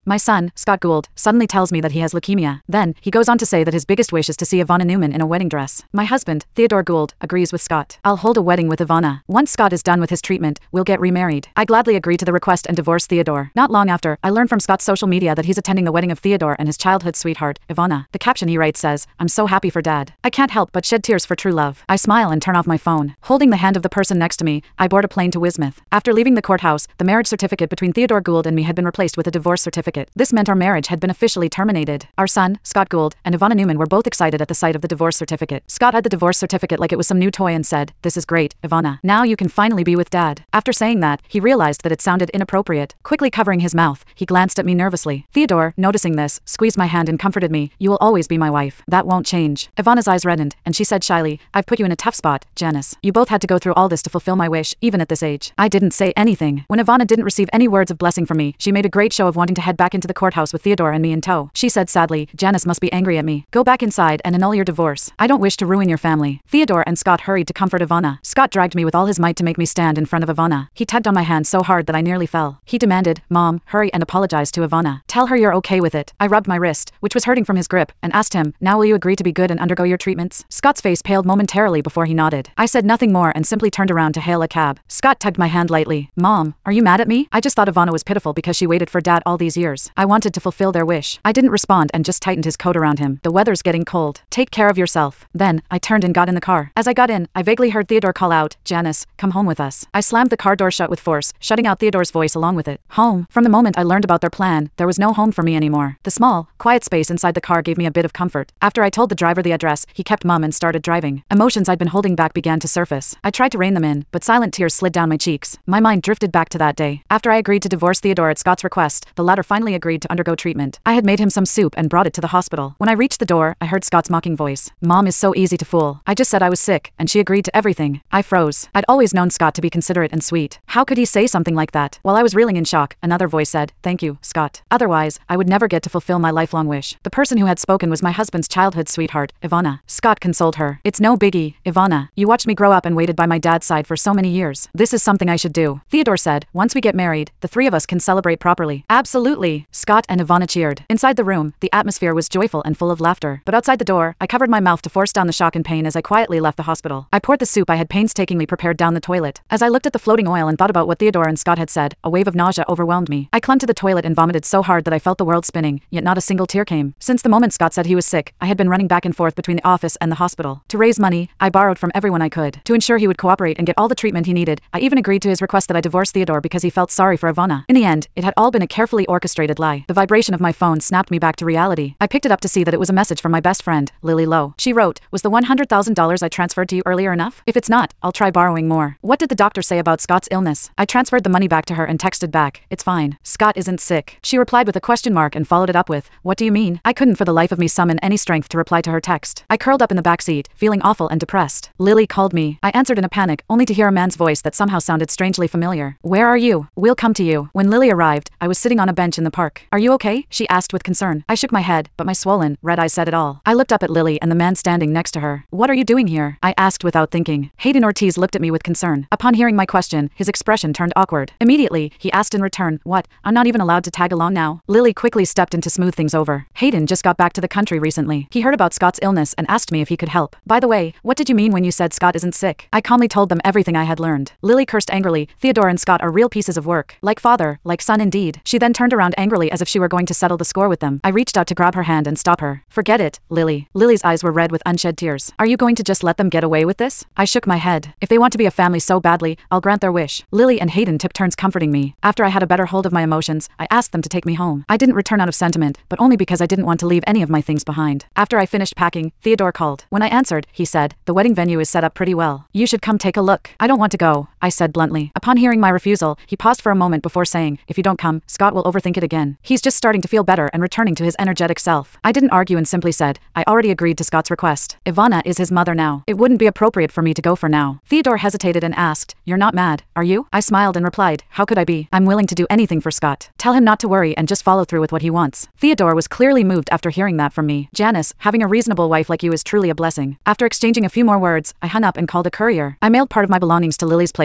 My son, Scott Gould, suddenly tells me that he has leukemia. Then, he goes on to say that his biggest wish is to see Ivana Newman in a wedding dress. My husband, Theodore Gould, agrees with Scott. I'll hold a wedding with Ivana. Once Scott is done with his treatment, we'll get remarried. I gladly agree to the request and divorce Theodore. Not long after, I learn from Scott's social media that he's attending the wedding of Theodore and his childhood sweetheart, Ivana. The caption he writes says, "I'm so happy for Dad. I can't help but shed tears for true love." I smile and turn off my phone. Holding the hand of the person next to me, I board a plane to Wismouth. After leaving the courthouse, the marriage certificate between Theodore Gould and me had been replaced with a divorce certificate. This meant our marriage had been officially terminated. Our son, Scott Gould, and Ivana Newman were both excited at the sight of the divorce certificate. Scott had the divorce certificate like it was some new toy and said, "This is great, Ivana. Now you can finally be with Dad." After saying that, he realized that it sounded inappropriate. Quickly covering his mouth, he glanced at me nervously. Theodore, noticing this, squeezed my hand and comforted me. "You will always be my wife. That won't change." Ivana's eyes reddened, and she said shyly, "I've put you in a tough spot, Janice. You both had to go through all this to fulfill my wish, even at this age." I didn't say anything. When Ivana didn't receive any words of blessing from me, she made a great show of wanting to head back into the courthouse with Theodore and me in tow. She said sadly, "Janice must be angry at me. Go back inside and annul your divorce. I don't wish to ruin your family." Theodore and Scott hurried to comfort Ivana. Scott dragged me with all his might to make me stand in front of Ivana. He tugged on my hand so hard that I nearly fell. He demanded, "Mom, hurry and apologize to Ivana. Tell her you're okay with it." I rubbed my wrist, which was hurting from his grip, and asked him, "Now will you agree to be good and undergo your treatments?" Scott's face paled momentarily before he nodded. I said nothing more and simply turned around to hail a cab. Scott tugged my hand lightly. "Mom, are you mad at me? I just thought Ivana was pitiful because she waited for Dad all these years. I wanted to fulfill their wish." I didn't respond and just tightened his coat around him. "The weather's getting cold. Take care of yourself." Then, I turned and got in the car. As I got in, I vaguely heard Theodore call out, "Janice, come home with us." I slammed the car door shut with force, shutting out Theodore's voice along with it. Home. From the moment I learned about their plan, there was no home for me anymore. The small, quiet space inside the car gave me a bit of comfort. After I told the driver the address, he kept mum and started driving. Emotions I'd been holding back began to surface. I tried to rein them in, but silent tears slid down my cheeks. My mind drifted back to that day. After I agreed to divorce Theodore at Scott's request, the latter finally agreed to undergo treatment. I had made him some soup and brought it to the hospital. When I reached the door, I heard Scott's mocking voice. "Mom is so easy to fool. I just said I was sick, and she agreed to everything." I froze. I'd always known Scott to be considerate and sweet. How could he say something like that? While I was reeling in shock, another voice said, "Thank you, Scott. Otherwise, I would never get to fulfill my lifelong wish." The person who had spoken was my husband's childhood sweetheart, Ivana. Scott consoled her. "It's no biggie, Ivana. You watched me grow up and waited by my dad's side for so many years. This is something I should do." Theodore said, "Once we get married, the three of us can celebrate properly." "Absolutely." Scott and Ivana cheered. Inside the room, the atmosphere was joyful and full of laughter. But outside the door, I covered my mouth to force down the shock and pain as I quietly left the hospital. I poured the soup I had painstakingly prepared down the toilet. As I looked at the floating oil and thought about what Theodore and Scott had said, a wave of nausea overwhelmed me. I clung to the toilet and vomited so hard that I felt the world spinning, yet not a single tear came. Since the moment Scott said he was sick, I had been running back and forth between the office and the hospital. To raise money, I borrowed from everyone I could. To ensure he would cooperate and get all the treatment he needed, I even agreed to his request that I divorce Theodore because he felt sorry for Ivana. In the end, it had all been a carefully orchestrated lie. The vibration of my phone snapped me back to reality. I picked it up to see that it was a message from my best friend, Lily Lowe. She wrote, "Was the $100,000 I transferred to you earlier enough? If it's not, I'll try borrowing more. What did the doctor say about Scott's illness?" I transferred the money back to her and texted back, "It's fine. Scott isn't sick." She replied with a question mark and followed it up with, "What do you mean?" I couldn't for the life of me summon any strength to reply to her text. I curled up in the back seat, feeling awful and depressed. Lily called me. I answered in a panic, only to hear a man's voice that somehow sounded strangely familiar. "Where are you? We'll come to you." When Lily arrived, I was sitting on a bench in the park. "Are you okay?" she asked with concern. I shook my head, but my swollen, red eyes said it all. I looked up at Lily and the man standing next to her. "What are you doing here?" I asked without thinking. Hayden Ortiz looked at me with concern. Upon hearing my question, his expression turned awkward. Immediately, he asked in return, "What? I'm not even allowed to tag along now?" Lily quickly stepped in to smooth things over. "Hayden just got back to the country recently. He heard about Scott's illness and asked me if he could help. By the way, what did you mean when you said Scott isn't sick?" I calmly told them everything I had learned. Lily cursed angrily. "Theodore and Scott are real pieces of work. Like father, like son indeed." She then turned around angrily as if she were going to settle the score with them. I reached out to grab her hand and stop her. "Forget it, Lily." Lily's eyes were red with unshed tears. "Are you going to just let them get away with this?" I shook my head. "If they want to be a family so badly, I'll grant their wish." Lily and Hayden took turns comforting me. After I had a better hold of my emotions, I asked them to take me home. I didn't return out of sentiment, but only because I didn't want to leave any of my things behind. After I finished packing, Theodore called. When I answered, he said, "The wedding venue is set up pretty well. You should come take a look." "I don't want to go," I said bluntly. Upon hearing my refusal, he paused for a moment before saying, "If you don't come, Scott will overthink it again. He's just starting to feel better and returning to his energetic self." I didn't argue and simply said, "I already agreed to Scott's request. Ivana is his mother now. It wouldn't be appropriate for me to go for now." Theodore hesitated and asked, "You're not mad, are you?" I smiled and replied, "How could I be? I'm willing to do anything for Scott. Tell him not to worry and just follow through with what he wants." Theodore was clearly moved after hearing that from me. "Janice, having a reasonable wife like you is truly a blessing." After exchanging a few more words, I hung up and called a courier. I mailed part of my belongings to Lily's place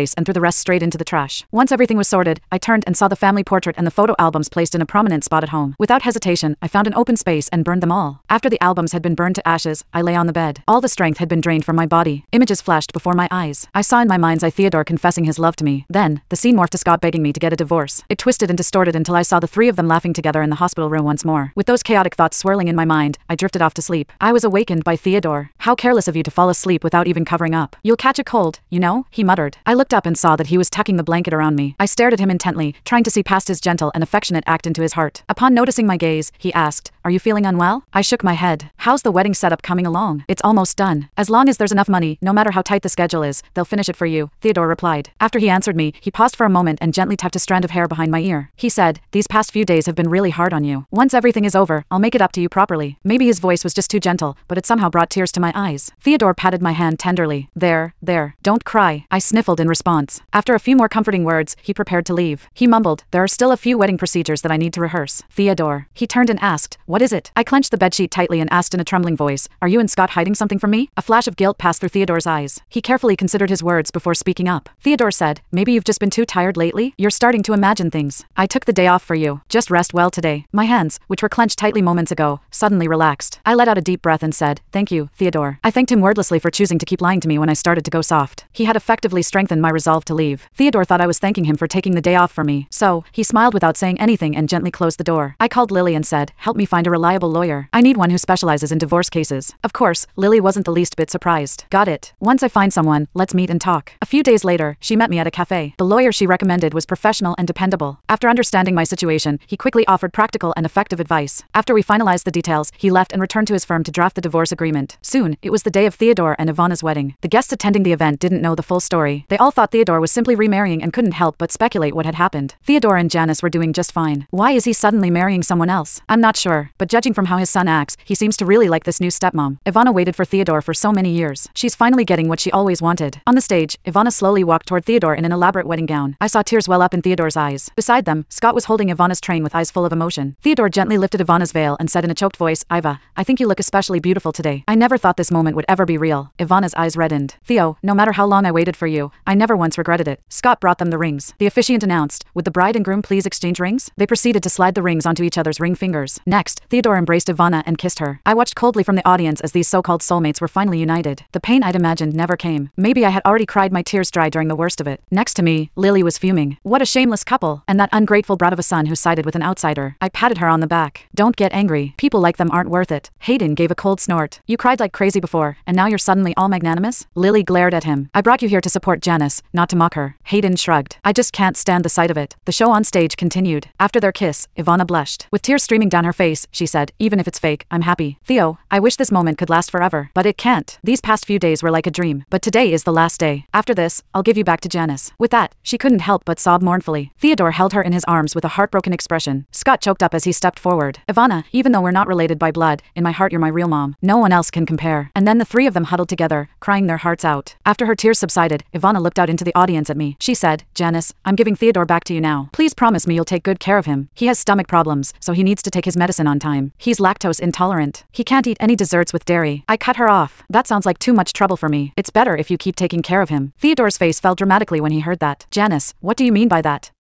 twice and threw the rest straight into the trash. Once everything was sorted, I turned and saw the family portrait and the photo albums placed in a prominent spot at home. Without hesitation, I found an open space and burned them all. After the albums had been burned to ashes, I lay on the bed. All the strength had been drained from my body. Images flashed before my eyes. I saw in my mind's eye Theodore confessing his love to me. Then, the scene morphed to Scott begging me to get a divorce. It twisted and distorted until I saw the three of them laughing together in the hospital room once more. With those chaotic thoughts swirling in my mind, I drifted off to sleep. I was awakened by Theodore. How careless of you to fall asleep without even covering up. You'll catch a cold, you know, he muttered. I looked up and saw that he was tucking the blanket around me. I stared at him intently, trying to see past his gentle and affectionate act into his heart. Upon noticing my gaze, he asked, "Are you feeling unwell?" I shook my head. "How's the wedding setup coming along?" "It's almost done. As long as there's enough money, no matter how tight the schedule is, they'll finish it for you," Theodore replied. After he answered me, he paused for a moment and gently tucked a strand of hair behind my ear. He said, "These past few days have been really hard on you. Once everything is over, I'll make it up to you properly." Maybe his voice was just too gentle, but it somehow brought tears to my eyes. Theodore patted my hand tenderly. There, don't cry," I sniffled in response. After a few more comforting words, he prepared to leave. He mumbled, "There are still a few wedding procedures that I need to rehearse." "Theodore." He turned and asked, "What is it?" I clenched the bedsheet tightly and asked in a trembling voice, "Are you and Scott hiding something from me?" A flash of guilt passed through Theodore's eyes. He carefully considered his words before speaking up. Theodore said, "Maybe you've just been too tired lately? You're starting to imagine things. I took the day off for you. Just rest well today." My hands, which were clenched tightly moments ago, suddenly relaxed. I let out a deep breath and said, "Thank you, Theodore." I thanked him wordlessly for choosing to keep lying to me when I started to go soft. He had effectively strengthened my resolve to leave. Theodore thought I was thanking him for taking the day off for me, so he smiled without saying anything and gently closed the door. I called Lily and said, "Help me find a reliable lawyer. I need one who specializes in divorce cases." Of course, Lily wasn't the least bit surprised. "Got it. Once I find someone, let's meet and talk." A few days later, she met me at a cafe. The lawyer she recommended was professional and dependable. After understanding my situation, he quickly offered practical and effective advice. After we finalized the details, he left and returned to his firm to draft the divorce agreement. Soon, it was the day of Theodore and Ivana's wedding. The guests attending the event didn't know the full story. They all thought Theodore was simply remarrying and couldn't help but speculate what had happened. Theodore and Janice were doing just fine. Why is he suddenly marrying someone else? I'm not sure, but judging from how his son acts, he seems to really like this new stepmom. Ivana waited for Theodore for so many years. She's finally getting what she always wanted. On the stage, Ivana slowly walked toward Theodore in an elaborate wedding gown. I saw tears well up in Theodore's eyes. Beside them, Scott was holding Ivana's train with eyes full of emotion. Theodore gently lifted Ivana's veil and said in a choked voice, "Iva, I think you look especially beautiful today." I never thought this moment would ever be real. Ivana's eyes reddened. "Theo, no matter how long I waited for you, I never once regretted it." Scott brought them the rings. The officiant announced, "Would the bride and groom please exchange rings?" They proceeded to slide the rings onto each other's ring fingers. Next, Theodore embraced Ivana and kissed her. I watched coldly from the audience as these so-called soulmates were finally united. The pain I'd imagined never came. Maybe I had already cried my tears dry during the worst of it. Next to me, Lily was fuming. What a shameless couple, and that ungrateful brat of a son who sided with an outsider. I patted her on the back. "Don't get angry. People like them aren't worth it." Hayden gave a cold snort. "You cried like crazy before, and now you're suddenly all magnanimous?" Lily glared at him. "I brought you here to support Janice, not to mock her." Hayden shrugged. "I just can't stand the sight of it." The show on stage continued. After their kiss, Ivana blushed. With tears streaming down her face, she said, "Even if it's fake, I'm happy. Theo, I wish this moment could last forever. But it can't. These past few days were like a dream. But today is the last day. After this, I'll give you back to Janice." With that, she couldn't help but sob mournfully. Theodore held her in his arms with a heartbroken expression. Scott choked up as he stepped forward. "Ivana, even though we're not related by blood, in my heart you're my real mom. No one else can compare." And then the three of them huddled together, crying their hearts out. After her tears subsided, Ivana looked out into the audience at me. She said, "Janice, I'm giving Theodore back to you now. Please promise me you'll take good care of him. He has stomach problems, so he needs to take his medicine on time. He's lactose intolerant. He can't eat any desserts with dairy." I cut her off. "That sounds like too much trouble for me. It's better if you keep taking care of him." Theodore's face fell dramatically when he heard that. "Janice, what do you mean by that?"